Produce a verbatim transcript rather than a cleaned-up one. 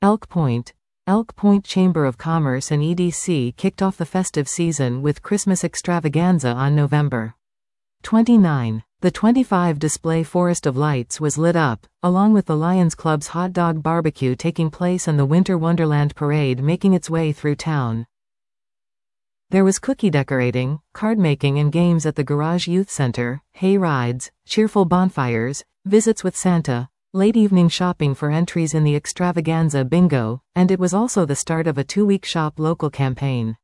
Elk Point. Elk Point Chamber of Commerce and E D C kicked off the festive season with Christmas extravaganza on November twenty-ninth. The twenty-five display Forest of Lights was lit up, along with the Lions Club's hot dog barbecue taking place and the Winter Wonderland Parade making its way through town. There was cookie decorating, card making and games at the Garage Youth Center, hay rides, cheerful bonfires, visits with Santa, late evening shopping for entries in the extravaganza bingo, and it was also the start of a two-week shop local campaign.